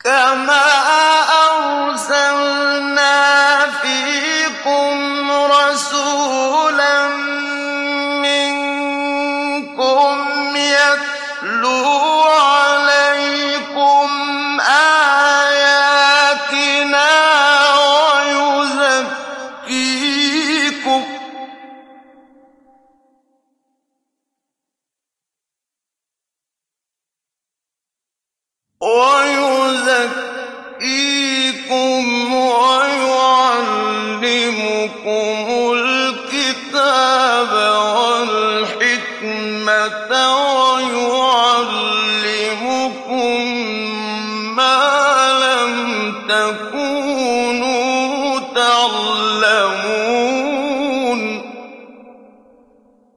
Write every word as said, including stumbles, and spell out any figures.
كَمَا أَرْسَلْنَا فِيكُمْ رَسُولًا مِّنكُمْ يَتْلُو عَلَيْكُمْ آيَاتِنَا وَيُزَكِّيكُمْ وَيُعَلِّمُكُمُ الْكِتَابَ وَالْحِكْمَةَ